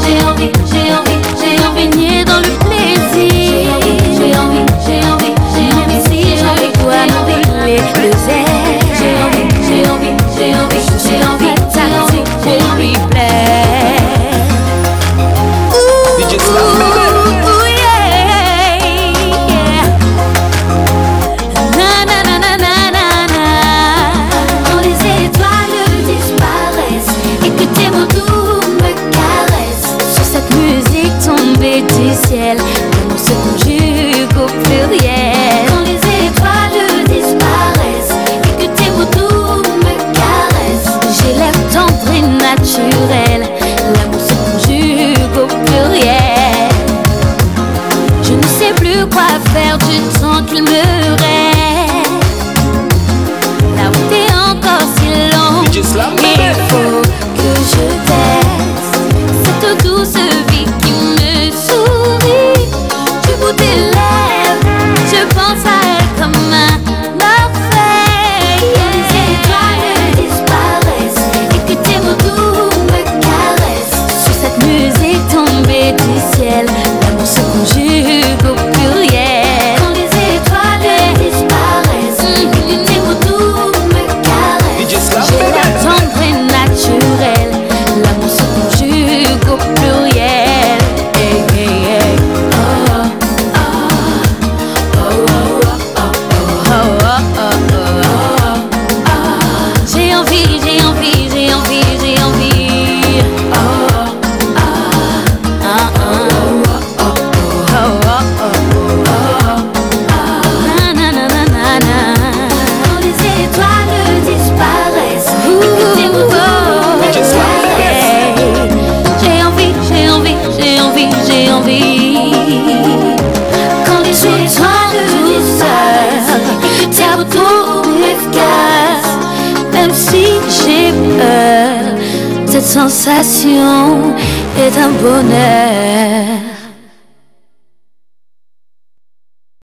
j'ai envie de baigner dans le plaisir. J'ai envie, même si je dois brûler le zèle. J'ai envie de t'attendre pour lui plaire. Ooh, yeah, yeah. Na na na na na na na. Quand les étoiles disparaissent et que tes mots doux me caressent, sur cette musique tombée du ciel, l'amour se conjugue au pluriel. Quand les étoiles disparaissent et que tes mots doux me caressent, j'ai l'air tendre et naturel, l'amour se conjugue au pluriel. Je ne sais plus quoi faire du temps qu'il me reste. La route est encore si longue, il faut que je teste cette douce vie qui me sourit. Du bout des lèvres, je pense à elle comme un orfèvre. Les étoiles disparaissent et que tes mots doux me caressent, sur cette musique tombée du ciel, l'amour se conjugue au pluriel. Quand les étoiles disparaissent et que tes mots doux me caressent, j'ai l'air tendre et naturel, l'amour se conjugue au pluriel. Hey, hey, hey. Oh, oh, oh, oh, oh, oh, oh, oh, oh. J'ai envie. Oh, oh, ah, ah. Oh, oh, oh, na, na, na, na, na, na. Quand les étoiles disparaissent, tes mots me caressent. J'ai envie. Quand les étoiles disparaissent, tes mots me caressent. Même si j'ai peur, cette sensation est un bonheur.